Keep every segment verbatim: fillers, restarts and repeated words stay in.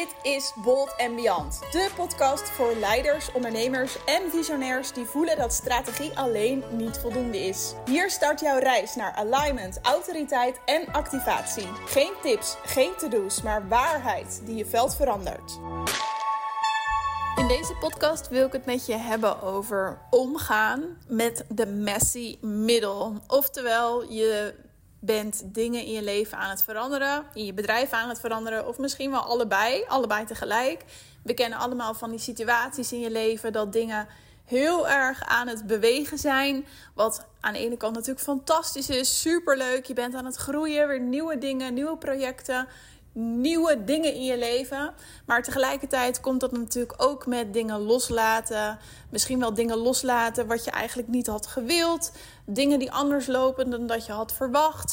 Dit is Bold and Beyond, de podcast voor leiders, ondernemers en visionairs die voelen dat strategie alleen niet voldoende is. Hier start jouw reis naar alignment, autoriteit en activatie. Geen tips, geen to-do's, maar waarheid die je veld verandert. In deze podcast wil ik het met je hebben over omgaan met de messy middle. Oftewel, je bent dingen in je leven aan het veranderen, in je bedrijf aan het veranderen, of misschien wel allebei, allebei tegelijk. We kennen allemaal van die situaties in je leven dat dingen heel erg aan het bewegen zijn. Wat aan de ene kant natuurlijk fantastisch is, superleuk. Je bent aan het groeien, weer nieuwe dingen, nieuwe projecten, nieuwe dingen in je leven. Maar tegelijkertijd komt dat natuurlijk ook met dingen loslaten. Misschien wel dingen loslaten wat je eigenlijk niet had gewild. Dingen die anders lopen dan dat je had verwacht.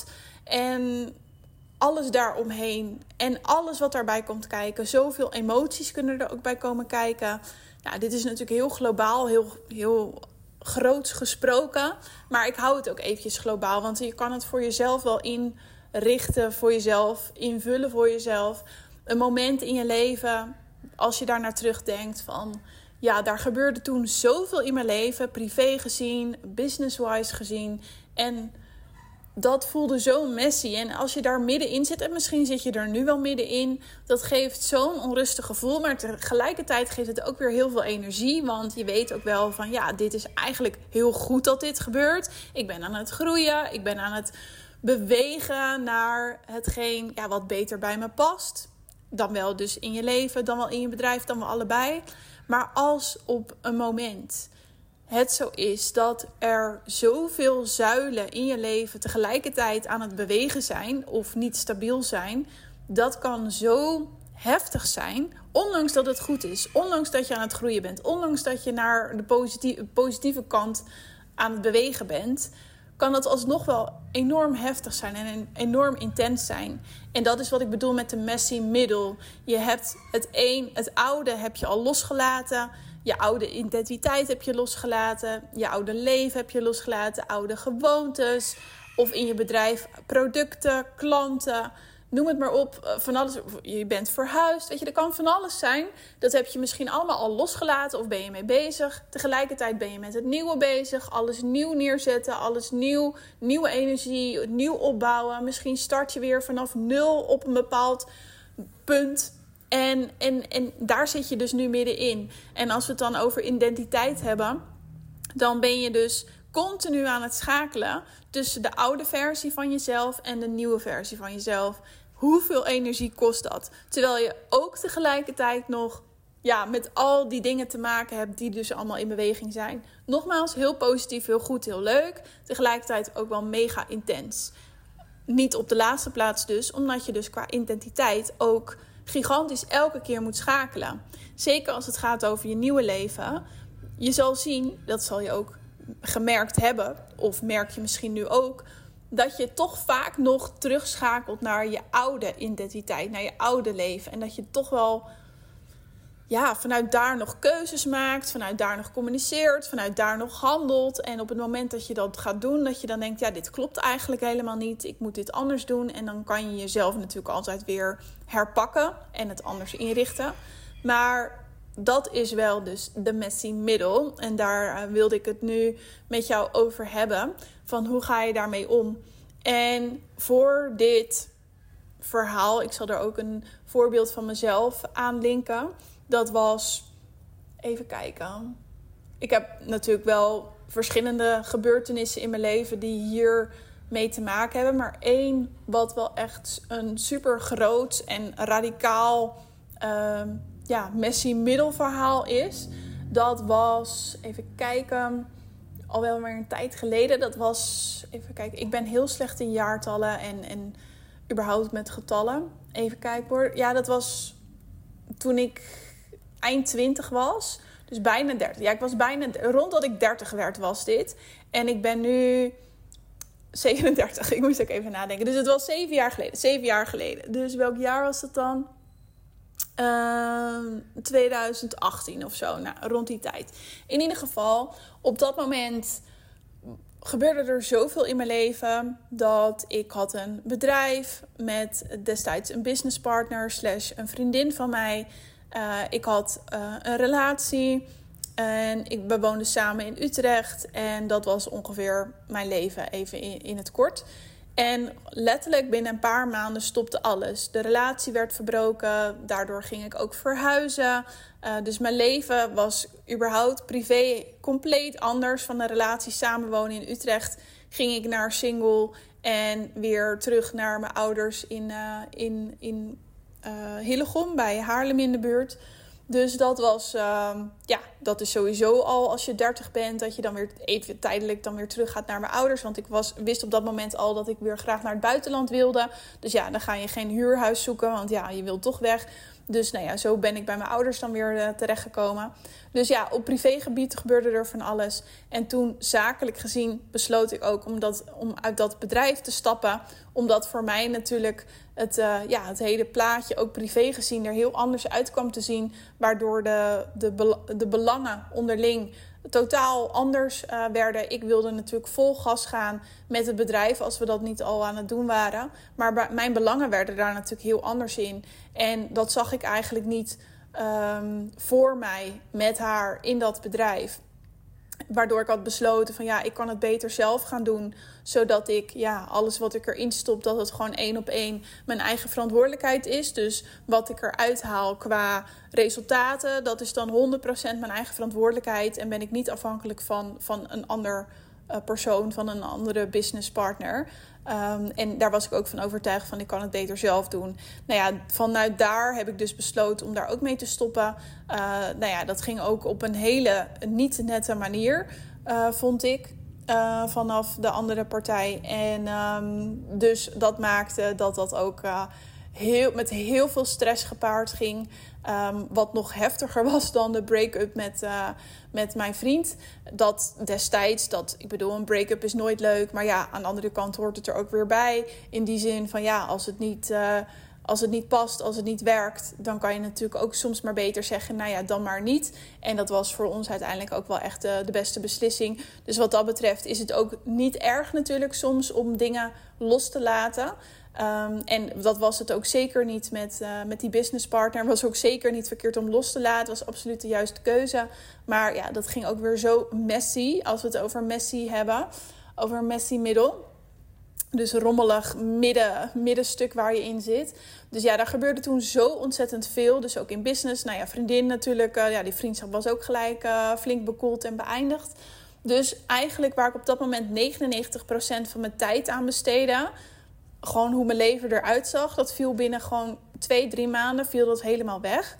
En alles daaromheen. En alles wat daarbij komt kijken. Zoveel emoties kunnen er ook bij komen kijken. Nou, dit is natuurlijk heel globaal, heel, heel groots gesproken. Maar ik hou het ook eventjes globaal. Want je kan het voor jezelf wel in richten voor jezelf, invullen voor jezelf. Een moment in je leven, als je daar naar terugdenkt van, ja, daar gebeurde toen zoveel in mijn leven, privé gezien, business-wise gezien. En dat voelde zo messy. En als je daar middenin zit, en misschien zit je er nu wel middenin, dat geeft zo'n onrustig gevoel. Maar tegelijkertijd geeft het ook weer heel veel energie. Want je weet ook wel van, ja, dit is eigenlijk heel goed dat dit gebeurt. Ik ben aan het groeien, ik ben aan het bewegen naar hetgeen ja, wat beter bij me past. Dan wel dus in je leven, dan wel in je bedrijf, dan wel allebei. Maar als op een moment het zo is dat er zoveel zuilen in je leven tegelijkertijd aan het bewegen zijn of niet stabiel zijn, dat kan zo heftig zijn, ondanks dat het goed is, ondanks dat je aan het groeien bent, ondanks dat je naar de positieve, positieve kant aan het bewegen bent, kan dat alsnog wel enorm heftig zijn en enorm intens zijn. En dat is wat ik bedoel met de messy middle. Je hebt het een, het oude heb je al losgelaten. Je oude identiteit heb je losgelaten. Je oude leven heb je losgelaten. Oude gewoontes. Of in je bedrijf producten, klanten. Noem het maar op. Van alles. Je bent verhuisd. Weet je, er kan van alles zijn. Dat heb je misschien allemaal al losgelaten of ben je mee bezig. Tegelijkertijd ben je met het nieuwe bezig. Alles nieuw neerzetten. Alles nieuw. Nieuwe energie. Nieuw opbouwen. Misschien start je weer vanaf nul op een bepaald punt. En, en, en daar zit je dus nu middenin. En als we het dan over identiteit hebben, dan ben je dus continu aan het schakelen tussen de oude versie van jezelf en de nieuwe versie van jezelf. Hoeveel energie kost dat? Terwijl je ook tegelijkertijd nog ja, met al die dingen te maken hebt die dus allemaal in beweging zijn. Nogmaals, heel positief, heel goed, heel leuk. Tegelijkertijd ook wel mega intens. Niet op de laatste plaats dus, omdat je dus qua identiteit ook gigantisch elke keer moet schakelen. Zeker als het gaat over je nieuwe leven. Je zal zien, dat zal je ook gemerkt hebben, of merk je misschien nu ook, dat je toch vaak nog terugschakelt naar je oude identiteit, naar je oude leven. En dat je toch wel ja, vanuit daar nog keuzes maakt, vanuit daar nog communiceert, vanuit daar nog handelt. En op het moment dat je dat gaat doen, dat je dan denkt, ja, dit klopt eigenlijk helemaal niet. Ik moet dit anders doen. En dan kan je jezelf natuurlijk altijd weer herpakken en het anders inrichten. Maar dat is wel dus de messy middle. En daar uh, wilde ik het nu met jou over hebben. Van hoe ga je daarmee om? En voor dit verhaal, ik zal er ook een voorbeeld van mezelf aan linken. Dat was, even kijken. Ik heb natuurlijk wel verschillende gebeurtenissen in mijn leven die hier mee te maken hebben. Maar één wat wel echt een super groot en radicaal uh, ja, messy middle verhaal is. Dat was, even kijken, al wel weer een tijd geleden. Dat was, even kijken, ik ben heel slecht in jaartallen en, en überhaupt met getallen. Even kijken hoor. Ja, dat was toen ik eind twintig was. Dus bijna dertig. Ja, ik was bijna, rond dat ik dertig werd was dit. En ik ben nu zevenendertig. Ik moest ook even nadenken. Dus het was zeven jaar geleden. Zeven jaar geleden. Dus welk jaar was het dan? Uh, twintig achttien of zo. Nou, rond die tijd. In ieder geval, op dat moment gebeurde er zoveel in mijn leven dat ik had een bedrijf met destijds een businesspartner slash een vriendin van mij. Uh, ik had uh, een relatie en ik, we woonden samen in Utrecht en dat was ongeveer mijn leven even in, in het kort. En letterlijk binnen een paar maanden stopte alles. De relatie werd verbroken, daardoor ging ik ook verhuizen. Uh, dus mijn leven was überhaupt privé compleet anders. Van een relatie samenwonen in Utrecht ging ik naar single en weer terug naar mijn ouders in, uh, in, in uh, Hillegom bij Haarlem in de buurt. Dus dat was, uh, ja, dat is sowieso al als je dertig bent, dat je dan weer even tijdelijk dan weer terug gaat naar mijn ouders. Want ik was, wist op dat moment al dat ik weer graag naar het buitenland wilde. Dus ja, dan ga je geen huurhuis zoeken, want ja, je wilt toch weg. Dus nou ja, zo ben ik bij mijn ouders dan weer uh, terechtgekomen. Dus ja, op privégebied gebeurde er van alles. En toen zakelijk gezien besloot ik ook om, dat, om uit dat bedrijf te stappen. Omdat voor mij natuurlijk het, uh, ja, het hele plaatje ook privé gezien er heel anders uit kwam te zien. Waardoor de, de, bel- de belangen onderling totaal anders uh, werden. Ik wilde natuurlijk vol gas gaan met het bedrijf als we dat niet al aan het doen waren. Maar b- mijn belangen werden daar natuurlijk heel anders in. En dat zag ik eigenlijk niet um, voor mij met haar in dat bedrijf. Waardoor ik had besloten van ja, ik kan het beter zelf gaan doen. Zodat ik ja, alles wat ik erin stop, dat het gewoon één op één mijn eigen verantwoordelijkheid is. Dus wat ik eruit haal qua resultaten, dat is dan honderd procent mijn eigen verantwoordelijkheid. En ben ik niet afhankelijk van, van een ander uh, persoon, van een andere businesspartner. Um, en daar was ik ook van overtuigd van ik kan het beter zelf doen. Nou ja, vanuit daar heb ik dus besloten om daar ook mee te stoppen. Uh, nou ja, dat ging ook op een hele niet nette manier, uh, vond ik. Uh, vanaf de andere partij. En um, dus dat maakte dat dat ook uh, heel, met heel veel stress gepaard ging. Um, wat nog heftiger was dan de break-up met, uh, met mijn vriend. Dat destijds, dat, ik bedoel, een break-up is nooit leuk. Maar ja, aan de andere kant hoort het er ook weer bij. In die zin van ja, als het niet... Uh, Als het niet past, als het niet werkt, dan kan je natuurlijk ook soms maar beter zeggen, nou ja, dan maar niet. En dat was voor ons uiteindelijk ook wel echt de, de beste beslissing. Dus wat dat betreft is het ook niet erg natuurlijk soms om dingen los te laten. Um, en dat was het ook zeker niet met, uh, met die businesspartner. Het was ook zeker niet verkeerd om los te laten. Het was absoluut de juiste keuze. Maar ja, dat ging ook weer zo messy, als we het over messy hebben. Over een messy middel. Dus rommelig midden, middenstuk waar je in zit. Dus ja, daar gebeurde toen zo ontzettend veel. Dus ook in business. Nou ja, vriendin natuurlijk. Uh, ja, die vriendschap was ook gelijk uh, flink bekoeld en beëindigd. Dus eigenlijk waar ik op dat moment negenennegentig procent van mijn tijd aan besteedde. Gewoon hoe mijn leven eruit zag. Dat viel binnen gewoon twee, drie maanden viel dat helemaal weg.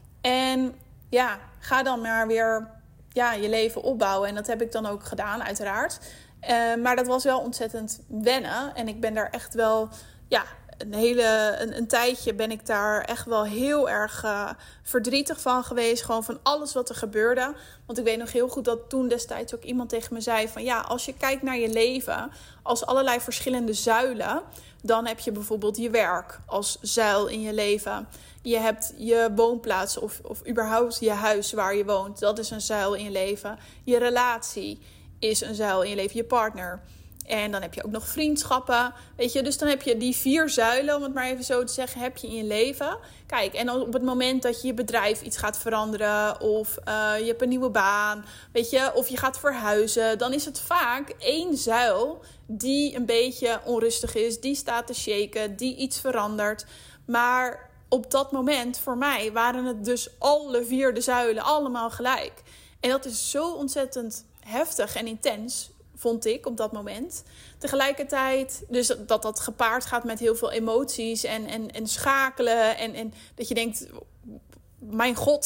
En ja, ga dan maar weer ja, je leven opbouwen. En dat heb ik dan ook gedaan, uiteraard. Uh, maar dat was wel ontzettend wennen. En ik ben daar echt wel, ja, een hele een, een tijdje ben ik daar echt wel heel erg uh, verdrietig van geweest. Gewoon van alles wat er gebeurde. Want ik weet nog heel goed dat toen destijds ook iemand tegen me zei van ja, als je kijkt naar je leven als allerlei verschillende zuilen, dan heb je bijvoorbeeld je werk als zuil in je leven. Je hebt je woonplaats of, of überhaupt je huis waar je woont. Dat is een zuil in je leven. Je relatie is een zuil in je leven, je partner. En dan heb je ook nog vriendschappen. Weet je, dus dan heb je die vier zuilen, om het maar even zo te zeggen, heb je in je leven. Kijk, en op het moment dat je je bedrijf iets gaat veranderen, of uh, je hebt een nieuwe baan, weet je, of je gaat verhuizen, dan is het vaak één zuil die een beetje onrustig is, die staat te shaken, die iets verandert. Maar op dat moment, voor mij, waren het dus alle vier de zuilen allemaal gelijk. En dat is zo ontzettend heftig en intens, vond ik op dat moment. Tegelijkertijd, dus dat dat gepaard gaat met heel veel emoties en, en, en schakelen. En, en dat je denkt, mijn god,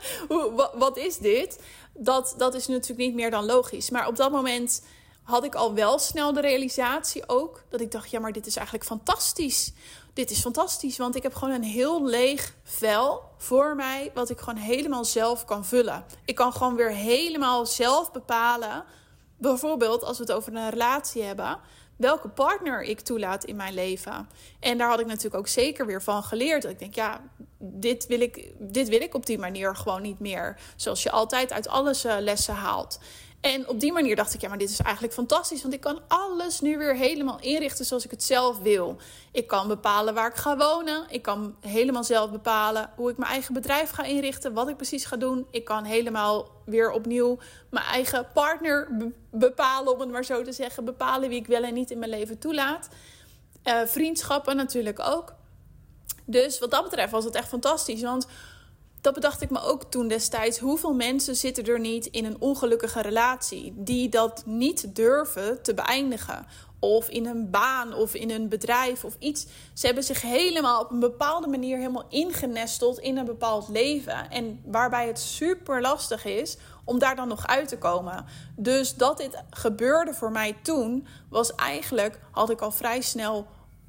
wat is dit? Dat, dat is natuurlijk niet meer dan logisch. Maar op dat moment had ik al wel snel de realisatie ook, dat ik dacht, ja, maar dit is eigenlijk fantastisch. Dit is fantastisch, want ik heb gewoon een heel leeg vel voor mij, wat ik gewoon helemaal zelf kan vullen. Ik kan gewoon weer helemaal zelf bepalen, bijvoorbeeld als we het over een relatie hebben, welke partner ik toelaat in mijn leven. En daar had ik natuurlijk ook zeker weer van geleerd. Dat ik denk, ja, dit wil ik, dit wil ik op die manier gewoon niet meer. Zoals je altijd uit alles uh, lessen haalt. En op die manier dacht ik, ja, maar dit is eigenlijk fantastisch. Want ik kan alles nu weer helemaal inrichten zoals ik het zelf wil. Ik kan bepalen waar ik ga wonen. Ik kan helemaal zelf bepalen hoe ik mijn eigen bedrijf ga inrichten. Wat ik precies ga doen. Ik kan helemaal weer opnieuw mijn eigen partner be- bepalen, om het maar zo te zeggen. Bepalen wie ik wel en niet in mijn leven toelaat. Uh, vriendschappen natuurlijk ook. Dus wat dat betreft was het echt fantastisch. Want dat bedacht ik me ook toen destijds. Hoeveel mensen zitten er niet in een ongelukkige relatie die dat niet durven te beëindigen? Of in een baan of in een bedrijf of iets. Ze hebben zich helemaal op een bepaalde manier helemaal ingenesteld in een bepaald leven. En waarbij het super lastig is om daar dan nog uit te komen. Dus dat dit gebeurde voor mij toen, was eigenlijk, had ik al vrij snel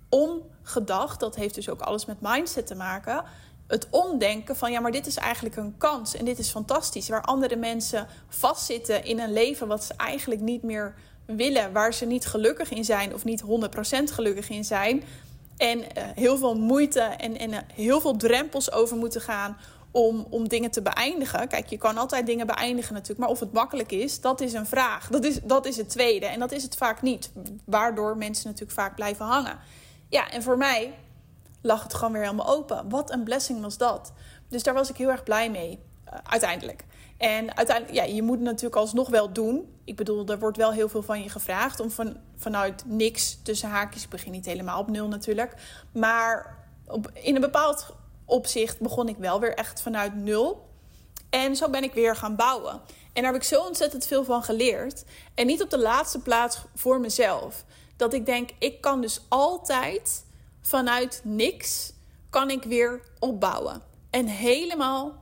omgedacht. Dat heeft dus ook alles met mindset te maken. Het omdenken van, ja, maar dit is eigenlijk een kans en dit is fantastisch. Waar andere mensen vastzitten in een leven wat ze eigenlijk niet meer willen. Waar ze niet gelukkig in zijn of niet honderd procent gelukkig in zijn. En uh, heel veel moeite en, en uh, heel veel drempels over moeten gaan om, om dingen te beëindigen. Kijk, je kan altijd dingen beëindigen natuurlijk. Maar of het makkelijk is, dat is een vraag. Dat is, dat is het tweede. En dat is het vaak niet. Waardoor mensen natuurlijk vaak blijven hangen. Ja, en voor mij lag het gewoon weer helemaal open. Wat een blessing was dat. Dus daar was ik heel erg blij mee, uh, uiteindelijk. En uiteindelijk, ja, je moet het natuurlijk alsnog wel doen. Ik bedoel, er wordt wel heel veel van je gevraagd om van, vanuit niks, tussen haakjes, ik begin niet helemaal op nul natuurlijk. Maar op, in een bepaald opzicht begon ik wel weer echt vanuit nul. En zo ben ik weer gaan bouwen. En daar heb ik zo ontzettend veel van geleerd. En niet op de laatste plaats voor mezelf. Dat ik denk, ik kan dus altijd vanuit niks kan ik weer opbouwen. En helemaal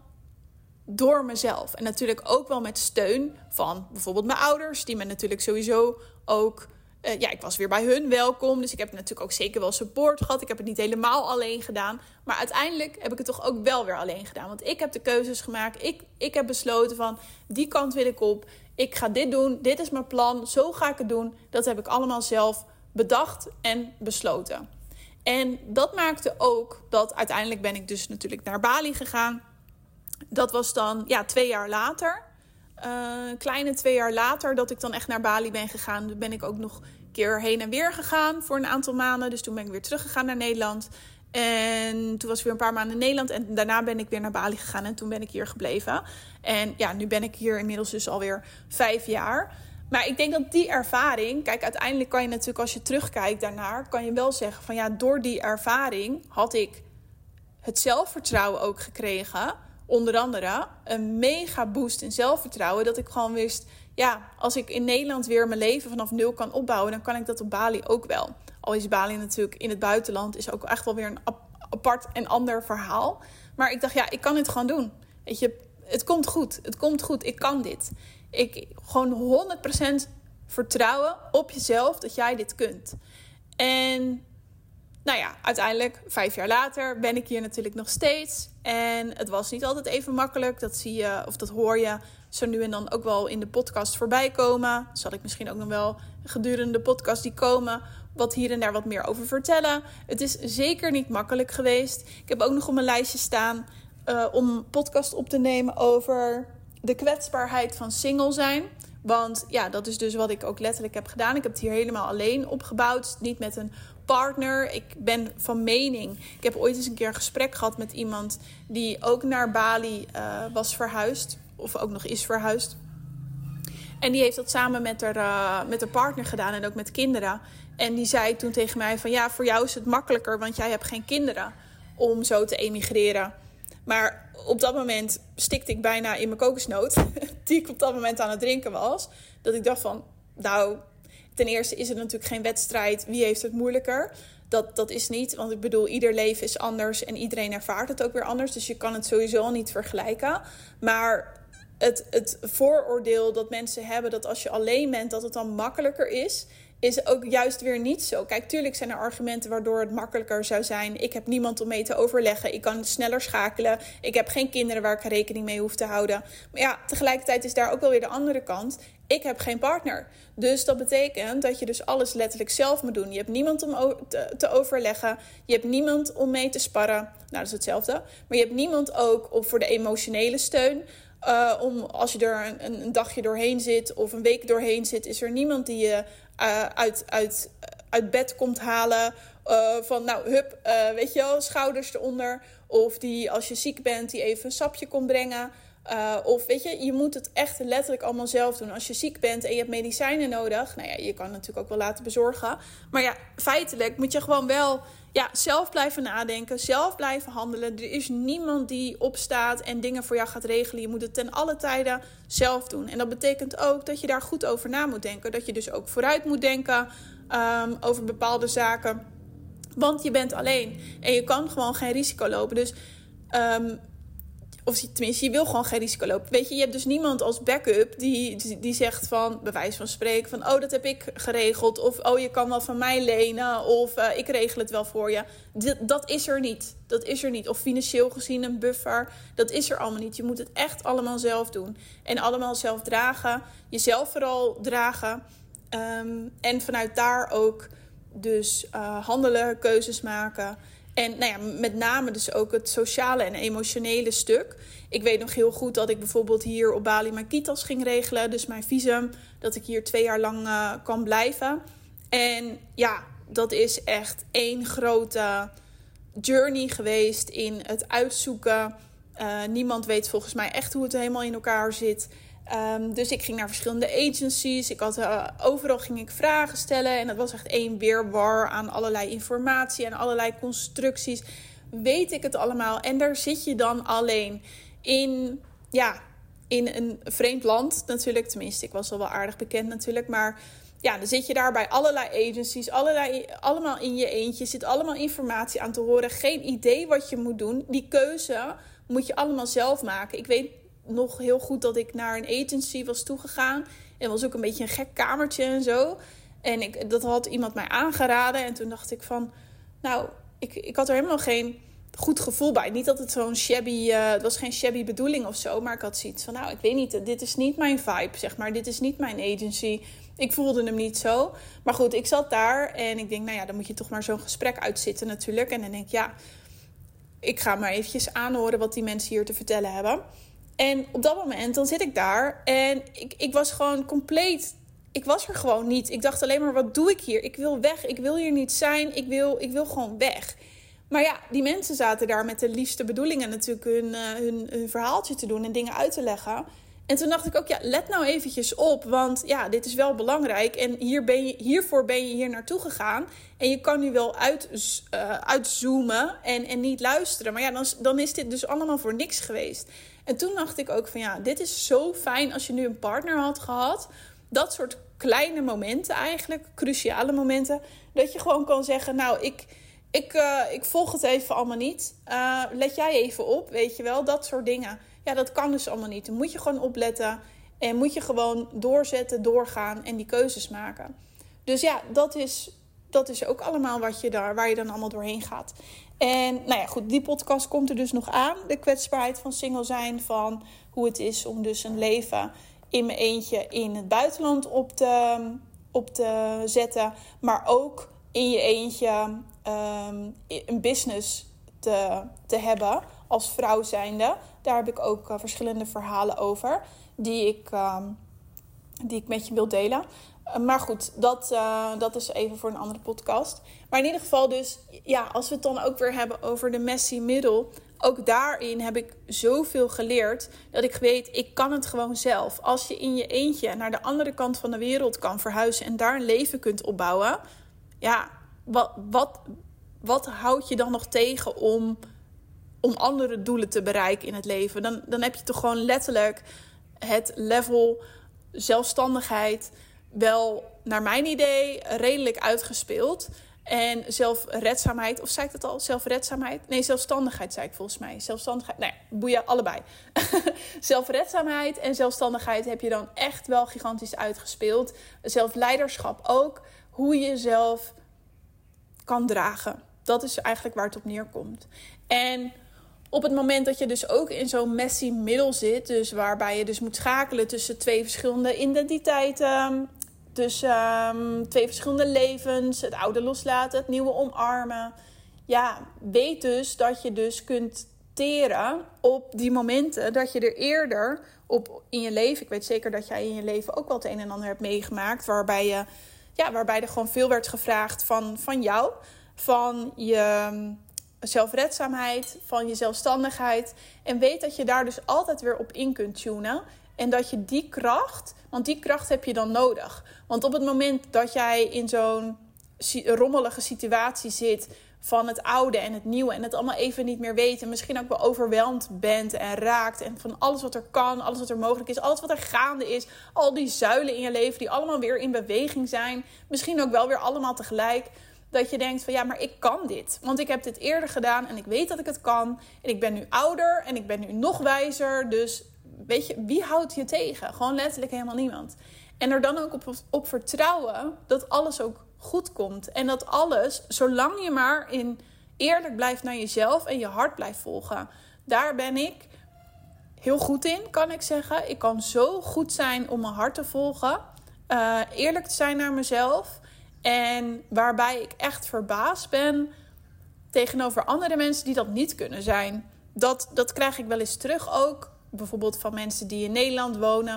door mezelf. En natuurlijk ook wel met steun van bijvoorbeeld mijn ouders. Die me natuurlijk sowieso ook... Uh, ja, ik was weer bij hun welkom. Dus ik heb natuurlijk ook zeker wel support gehad. Ik heb het niet helemaal alleen gedaan. Maar uiteindelijk heb ik het toch ook wel weer alleen gedaan. Want ik heb de keuzes gemaakt. Ik, ik heb besloten van, die kant wil ik op. Ik ga dit doen. Dit is mijn plan. Zo ga ik het doen. Dat heb ik allemaal zelf bedacht en besloten. En dat maakte ook dat uiteindelijk ben ik dus natuurlijk naar Bali gegaan. Dat was dan ja, twee jaar later. Uh, kleine twee jaar later dat ik dan echt naar Bali ben gegaan. Toen ben ik ook nog een keer heen en weer gegaan voor een aantal maanden. Dus toen ben ik weer teruggegaan naar Nederland. En toen was ik weer een paar maanden in Nederland. En daarna ben ik weer naar Bali gegaan. En toen ben ik hier gebleven. En ja, nu ben ik hier inmiddels dus alweer vijf jaar. Maar ik denk dat die ervaring... Kijk, uiteindelijk kan je natuurlijk als je terugkijkt daarnaar... kan je wel zeggen van ja, door die ervaring had ik het zelfvertrouwen ook gekregen. Onder andere een mega boost in zelfvertrouwen. Dat ik gewoon wist, ja, als ik in Nederland weer mijn leven vanaf nul kan opbouwen... dan kan ik dat op Bali ook wel. Al is Bali natuurlijk in het buitenland... is ook echt wel weer een apart en ander verhaal. Maar ik dacht, ja, ik kan het gewoon doen. Weet je, het komt goed. Het komt goed. Ik kan dit. Ik gewoon honderd procent vertrouwen op jezelf dat jij dit kunt. En nou ja, uiteindelijk, vijf jaar later, ben ik hier natuurlijk nog steeds. En het was niet altijd even makkelijk. Dat zie je, of dat hoor je zo nu en dan ook wel in de podcast voorbij komen. Zal ik misschien ook nog wel gedurende de podcast die komen... wat hier en daar wat meer over vertellen. Het is zeker niet makkelijk geweest. Ik heb ook nog op mijn lijstje staan... Uh, om een podcast op te nemen over de kwetsbaarheid van single zijn. Want ja, dat is dus wat ik ook letterlijk heb gedaan. Ik heb het hier helemaal alleen opgebouwd. Niet met een partner. Ik ben van mening. Ik heb ooit eens een keer een gesprek gehad met iemand die ook naar Bali uh, was verhuisd. Of ook nog is verhuisd. En die heeft dat samen met haar, uh, met haar partner gedaan en ook met kinderen. En die zei toen tegen mij van ja, voor jou is het makkelijker, want jij hebt geen kinderen om zo te emigreren. Maar op dat moment stikte ik bijna in mijn kokosnoot, die ik op dat moment aan het drinken was. Dat ik dacht van, nou, ten eerste is het natuurlijk geen wedstrijd. Wie heeft het moeilijker? Dat, dat is niet, want ik bedoel, ieder leven is anders en iedereen ervaart het ook weer anders. Dus je kan het sowieso al niet vergelijken. Maar het, het vooroordeel dat mensen hebben dat als je alleen bent, dat het dan makkelijker is... is ook juist weer niet zo. Kijk, tuurlijk zijn er argumenten waardoor het makkelijker zou zijn. Ik heb niemand om mee te overleggen. Ik kan sneller schakelen. Ik heb geen kinderen waar ik rekening mee hoef te houden. Maar ja, tegelijkertijd is daar ook wel weer de andere kant. Ik heb geen partner. Dus dat betekent dat je dus alles letterlijk zelf moet doen. Je hebt niemand om te, te overleggen. Je hebt niemand om mee te sparren. Nou, dat is hetzelfde. Maar je hebt niemand ook op voor de emotionele steun. Uh, om als je er een, een dagje doorheen zit of een week doorheen zit, is er niemand die je uh, uit, uit, uit bed komt halen. Uh, van nou, hup, uh, weet je wel, schouders eronder. Of die als je ziek bent, die even een sapje komt brengen. Uh, of weet je, je moet het echt letterlijk allemaal zelf doen. Als je ziek bent en je hebt medicijnen nodig, nou ja, je kan het natuurlijk ook wel laten bezorgen. Maar ja, feitelijk moet je gewoon wel ja, zelf blijven nadenken, zelf blijven handelen. Er is niemand die opstaat en dingen voor jou gaat regelen. Je moet het ten alle tijden zelf doen. En dat betekent ook dat je daar goed over na moet denken. Dat je dus ook vooruit moet denken um, over bepaalde zaken. Want je bent alleen en je kan gewoon geen risico lopen. Dus Um, Of tenminste, je wil gewoon geen risico lopen. Weet je, je hebt dus niemand als backup die, die, die zegt van, bij wijze van spreken, van oh, dat heb ik geregeld. Of oh, je kan wel van mij lenen. Of uh, ik regel het wel voor je. D- dat is er niet. Dat is er niet. Of financieel gezien een buffer. Dat is er allemaal niet. Je moet het echt allemaal zelf doen. En allemaal zelf dragen. Jezelf vooral dragen. Um, en vanuit daar ook dus uh, handelen, keuzes maken. En nou ja, met name dus ook het sociale en emotionele stuk. Ik weet nog heel goed dat ik bijvoorbeeld hier op Bali mijn kitas ging regelen. Dus mijn visum, dat ik hier twee jaar lang uh, kan blijven. En ja, dat is echt één grote journey geweest in het uitzoeken. Uh, niemand weet volgens mij echt hoe het helemaal in elkaar zit. Um, dus ik ging naar verschillende agencies. Ik had, uh, overal ging ik vragen stellen. En dat was echt één wirwar aan allerlei informatie en allerlei constructies. Weet ik het allemaal. En daar zit je dan alleen in, ja, in een vreemd land natuurlijk. Tenminste, ik was al wel aardig bekend natuurlijk. Maar ja, dan zit je daar bij allerlei agencies. Allerlei, allemaal in je eentje. Zit allemaal informatie aan te horen. Geen idee wat je moet doen. Die keuze moet je allemaal zelf maken. Ik weet nog heel goed dat ik naar een agency was toegegaan. En het was ook een beetje een gek kamertje en zo. En ik, dat had iemand mij aangeraden. En toen dacht ik van, nou, ik, ik had er helemaal geen goed gevoel bij. Niet dat het zo'n shabby, uh, het was geen shabby bedoeling of zo. Maar ik had zoiets van, nou, ik weet niet, dit is niet mijn vibe, zeg maar. Dit is niet mijn agency. Ik voelde hem niet zo. Maar goed, ik zat daar en ik denk, nou ja, dan moet je toch maar zo'n gesprek uitzitten natuurlijk. En dan denk ik, ja, ik ga maar eventjes aanhoren wat die mensen hier te vertellen hebben. En op dat moment, dan zit ik daar en ik, ik was gewoon compleet, ik was er gewoon niet. Ik dacht alleen maar, wat doe ik hier? Ik wil weg, ik wil hier niet zijn, ik wil, ik wil gewoon weg. Maar ja, die mensen zaten daar met de liefste bedoelingen natuurlijk hun, uh, hun, hun verhaaltje te doen en dingen uit te leggen. En toen dacht ik ook, ja, let nou eventjes op, want ja, dit is wel belangrijk. En hier ben je, hiervoor ben je hier naartoe gegaan. En je kan nu wel uit, uh, uitzoomen en, en niet luisteren. Maar ja, dan, dan is dit dus allemaal voor niks geweest. En toen dacht ik ook van ja, dit is zo fijn als je nu een partner had gehad. Dat soort kleine momenten eigenlijk, cruciale momenten. Dat je gewoon kan zeggen, nou, ik, ik, uh, ik volg het even allemaal niet. Uh, let jij even op, weet je wel, dat soort dingen. Ja, dat kan dus allemaal niet. Dan moet je gewoon opletten en moet je gewoon doorzetten, doorgaan en die keuzes maken. Dus ja, dat is, dat is ook allemaal wat je daar, waar je dan allemaal doorheen gaat. En nou ja, goed, die podcast komt er dus nog aan. De kwetsbaarheid van single zijn, van hoe het is om dus een leven in mijn eentje in het buitenland op te, op te zetten. Maar ook in je eentje um, een business te, te hebben als vrouw zijnde. Daar heb ik ook uh, verschillende verhalen over die ik, uh, die ik met je wil delen. Uh, maar goed, dat, uh, dat is even voor een andere podcast. Maar in ieder geval dus, ja, als we het dan ook weer hebben over de messy middle. Ook daarin heb ik zoveel geleerd dat ik weet, ik kan het gewoon zelf. Als je in je eentje naar de andere kant van de wereld kan verhuizen en daar een leven kunt opbouwen. Ja, wat, wat, wat houd je dan nog tegen om, om andere doelen te bereiken in het leven? Dan, dan heb je toch gewoon letterlijk het level zelfstandigheid wel, naar mijn idee, redelijk uitgespeeld. En zelfredzaamheid, of zei ik dat al? Zelfredzaamheid? Nee, zelfstandigheid zei ik volgens mij. Zelfstandigheid, nee, boeien, allebei. Zelfredzaamheid en zelfstandigheid heb je dan echt wel gigantisch uitgespeeld. Zelfleiderschap ook. Hoe je jezelf kan dragen. Dat is eigenlijk waar het op neerkomt. En op het moment dat je dus ook in zo'n messy middel zit, dus waarbij je dus moet schakelen tussen twee verschillende identiteiten, tussen um, twee verschillende levens, het oude loslaten, het nieuwe omarmen. Ja, weet dus dat je dus kunt teren op die momenten dat je er eerder op in je leven... Ik weet zeker dat jij in je leven ook wel het een en ander hebt meegemaakt... waarbij, je, ja, waarbij er gewoon veel werd gevraagd van, van jou... van je zelfredzaamheid, van je zelfstandigheid. En weet dat je daar dus altijd weer op in kunt tunen. En dat je die kracht, want die kracht heb je dan nodig. Want op het moment dat jij in zo'n rommelige situatie zit... van het oude en het nieuwe en het allemaal even niet meer weet... en misschien ook wel overweldigd bent en raakt... en van alles wat er kan, alles wat er mogelijk is... alles wat er gaande is, al die zuilen in je leven... die allemaal weer in beweging zijn... misschien ook wel weer allemaal tegelijk... dat je denkt van ja, maar ik kan dit. Want ik heb dit eerder gedaan en ik weet dat ik het kan. En ik ben nu ouder en ik ben nu nog wijzer. Dus weet je, wie houdt je tegen? Gewoon letterlijk helemaal niemand. En er dan ook op, op vertrouwen dat alles ook goed komt. En dat alles, zolang je maar in eerlijk blijft naar jezelf en je hart blijft volgen. Daar ben ik heel goed in, kan ik zeggen. Ik kan zo goed zijn om mijn hart te volgen. Uh, eerlijk te zijn naar mezelf. En waarbij ik echt verbaasd ben tegenover andere mensen die dat niet kunnen zijn. Dat, dat krijg ik wel eens terug ook. Bijvoorbeeld van mensen die in Nederland wonen.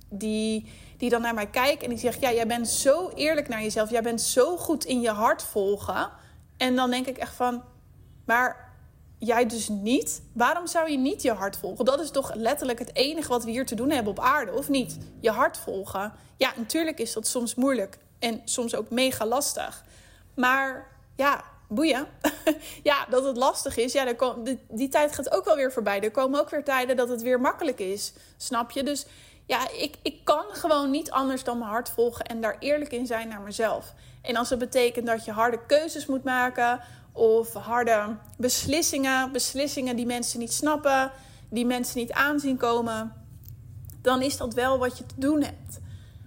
Die, die dan naar mij kijken en die zeggen... ja, jij bent zo eerlijk naar jezelf. Jij bent zo goed in je hart volgen. En dan denk ik echt van... maar jij dus niet? Waarom zou je niet je hart volgen? Dat is toch letterlijk het enige wat we hier te doen hebben op aarde, of niet? Je hart volgen. Ja, natuurlijk is dat soms moeilijk. En soms ook mega lastig. Maar ja, boeien. Ja, dat het lastig is. Ja, kom, die, die tijd gaat ook wel weer voorbij. Er komen ook weer tijden dat het weer makkelijk is. Snap je? Dus ja, ik, ik kan gewoon niet anders dan mijn hart volgen. En daar eerlijk in zijn naar mezelf. En als het betekent dat je harde keuzes moet maken. Of harde beslissingen. Beslissingen die mensen niet snappen. Die mensen niet aanzien komen. Dan is dat wel wat je te doen hebt.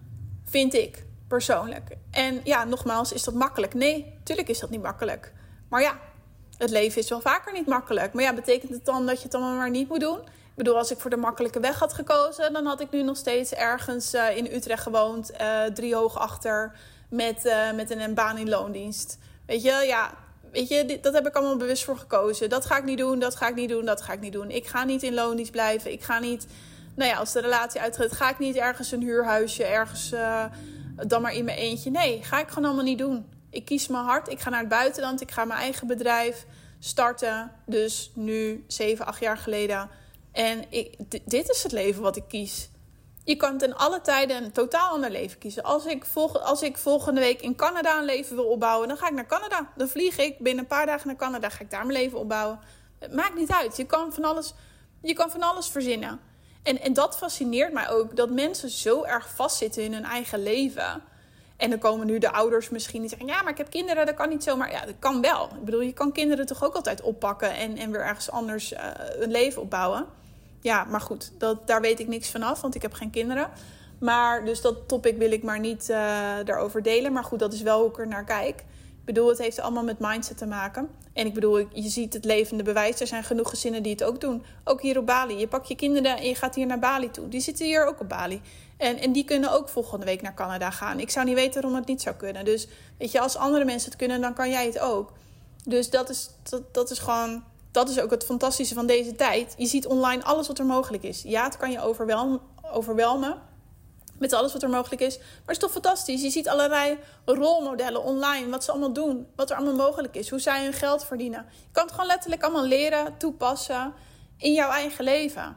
Vind ik. Persoonlijk. En ja, nogmaals, is dat makkelijk? Nee, tuurlijk is dat niet makkelijk. Maar ja, het leven is wel vaker niet makkelijk. Maar ja, betekent het dan dat je het allemaal maar niet moet doen? Ik bedoel, als ik voor de makkelijke weg had gekozen... dan had ik nu nog steeds ergens uh, in Utrecht gewoond... Uh, drie hoog achter met, uh, met een, een baan in loondienst. Weet je, ja... Weet je, dit, dat heb ik allemaal bewust voor gekozen. Dat ga ik niet doen, dat ga ik niet doen, dat ga ik niet doen. Ik ga niet in loondienst blijven. Ik ga niet... Nou ja, als de relatie uitgaat, ga ik niet ergens een huurhuisje... ergens... Uh, dan maar in mijn eentje. Nee, ga ik gewoon allemaal niet doen. Ik kies mijn hart. Ik ga naar het buitenland. Ik ga mijn eigen bedrijf starten. Dus nu, zeven, acht jaar geleden. En ik, d- dit is het leven wat ik kies. Je kan ten alle tijden een totaal ander leven kiezen. Als ik, volg, als ik volgende week in Canada een leven wil opbouwen... dan ga ik naar Canada. Dan vlieg ik binnen een paar dagen naar Canada. Ga ik daar mijn leven opbouwen. Het maakt niet uit. Je kan van alles, je kan van alles verzinnen. En, en dat fascineert mij ook, dat mensen zo erg vastzitten in hun eigen leven. En dan komen nu de ouders misschien die zeggen... ja, maar ik heb kinderen, dat kan niet zomaar. Ja, dat kan wel. Ik bedoel, je kan kinderen toch ook altijd oppakken... en, en weer ergens anders uh, een leven opbouwen. Ja, maar goed, dat, daar weet ik niks vanaf, want ik heb geen kinderen. Maar dus dat topic wil ik maar niet uh, daarover delen. Maar goed, dat is wel hoe ik er naar kijk. Ik bedoel, het heeft allemaal met mindset te maken. En ik bedoel, je ziet het levende bewijs. Er zijn genoeg gezinnen die het ook doen. Ook hier op Bali. Je pakt je kinderen en je gaat hier naar Bali toe. Die zitten hier ook op Bali. En, en die kunnen ook volgende week naar Canada gaan. Ik zou niet weten waarom het niet zou kunnen. Dus weet je, als andere mensen het kunnen, dan kan jij het ook. Dus dat is, dat, dat is gewoon... Dat is ook het fantastische van deze tijd. Je ziet online alles wat er mogelijk is. Ja, het kan je overwelmen. overwelmen. Met alles wat er mogelijk is. Maar het is toch fantastisch. Je ziet allerlei rolmodellen online. Wat ze allemaal doen. Wat er allemaal mogelijk is. Hoe zij hun geld verdienen. Je kan het gewoon letterlijk allemaal leren. Toepassen. In jouw eigen leven.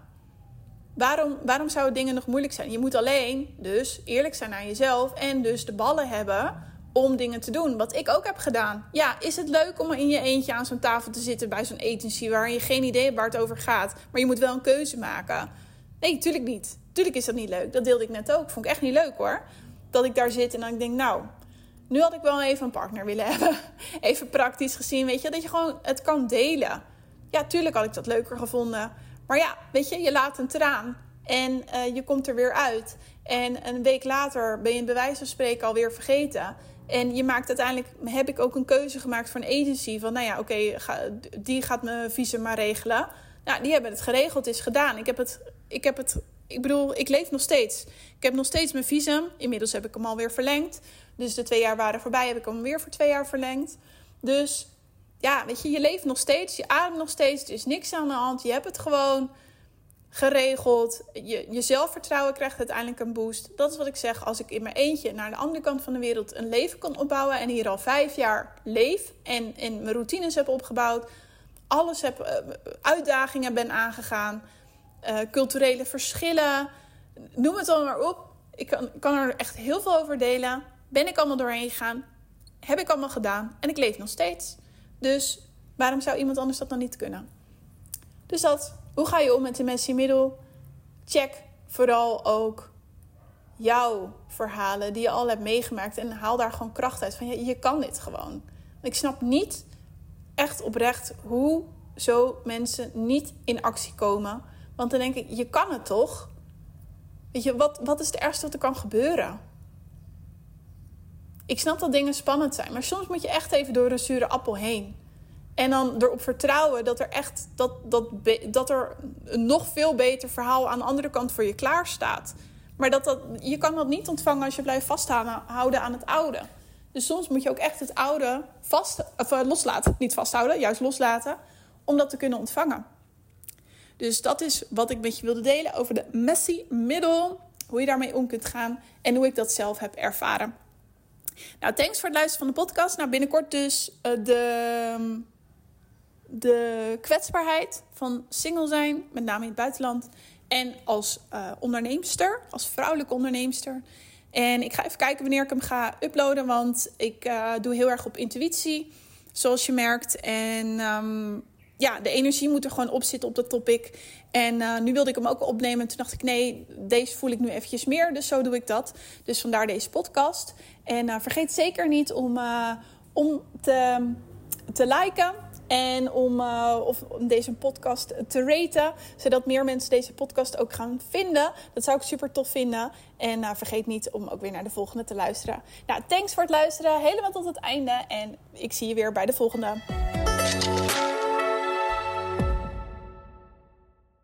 Waarom, waarom zouden dingen nog moeilijk zijn? Je moet alleen dus eerlijk zijn naar jezelf. En dus de ballen hebben om dingen te doen. Wat ik ook heb gedaan. Ja, is het leuk om in je eentje aan zo'n tafel te zitten. Bij zo'n etensie waar je geen idee hebt waar het over gaat. Maar je moet wel een keuze maken. Nee, tuurlijk niet. Tuurlijk is dat niet leuk. Dat deelde ik net ook. Vond ik echt niet leuk hoor. Dat ik daar zit en dan denk, nou, nu had ik wel even een partner willen hebben. Even praktisch gezien, weet je. Dat je gewoon het kan delen. Ja, tuurlijk had ik dat leuker gevonden. Maar ja, weet je, je laat een traan. En uh, je komt er weer uit. En een week later ben je bij wijze van spreken alweer vergeten. En je maakt uiteindelijk, heb ik ook een keuze gemaakt voor een agency. Van nou ja, oké, okay, ga, die gaat mijn visum maar regelen. Nou, die hebben het geregeld, het is gedaan. Ik heb het, ik heb het, ik bedoel, ik leef nog steeds. Ik heb nog steeds mijn visum. Inmiddels heb ik hem alweer verlengd. Dus de twee jaar waren voorbij, heb ik hem weer voor twee jaar verlengd. Dus ja, weet je, je leeft nog steeds, je ademt nog steeds, er is niks aan de hand. Je hebt het gewoon geregeld. Je, je zelfvertrouwen krijgt uiteindelijk een boost. Dat is wat ik zeg, als ik in mijn eentje naar de andere kant van de wereld een leven kan opbouwen en hier al vijf jaar leef en, en mijn routines heb opgebouwd, alles heb, uh, uitdagingen ben aangegaan, uh, culturele verschillen, noem het allemaal maar op. Ik kan, kan er echt heel veel over delen. Ben ik allemaal doorheen gegaan? Heb ik allemaal gedaan? En ik leef nog steeds. Dus waarom zou iemand anders dat dan niet kunnen? Dus dat, hoe ga je om met de messy middel? Check vooral ook jouw verhalen die je al hebt meegemaakt. En haal daar gewoon kracht uit. Van, ja, je kan dit gewoon. Ik snap niet echt oprecht hoe zo mensen niet in actie komen. Want dan denk ik, je kan het toch? Weet je, wat, wat is het ergste wat er kan gebeuren? Ik snap dat dingen spannend zijn. Maar soms moet je echt even door een zure appel heen. En dan erop vertrouwen dat er echt dat, dat, dat er een nog veel beter verhaal aan de andere kant voor je klaar staat. Maar dat dat, je kan dat niet ontvangen als je blijft vasthouden aan het oude. Dus soms moet je ook echt het oude vast, of, uh, loslaten. Niet vasthouden, juist loslaten. Om dat te kunnen ontvangen. Dus dat is wat ik met je wilde delen over de messy middle. Hoe je daarmee om kunt gaan. En hoe ik dat zelf heb ervaren. Nou, thanks voor het luisteren van de podcast. Nou, binnenkort dus uh, de, de kwetsbaarheid van single zijn. Met name in het buitenland. En als uh, onderneemster. Als vrouwelijke onderneemster. En ik ga even kijken wanneer ik hem ga uploaden. Want ik uh, doe heel erg op intuïtie. Zoals je merkt. En um, ja, de energie moet er gewoon op zitten op dat topic. En uh, nu wilde ik hem ook opnemen. En toen dacht ik, nee, deze voel ik nu eventjes meer. Dus zo doe ik dat. Dus vandaar deze podcast. En uh, vergeet zeker niet om, uh, om te, te liken. En om, uh, of om deze podcast te raten. Zodat meer mensen deze podcast ook gaan vinden. Dat zou ik super tof vinden. En uh, vergeet niet om ook weer naar de volgende te luisteren. Nou, thanks voor het luisteren. Helemaal tot het einde. En ik zie je weer bij de volgende.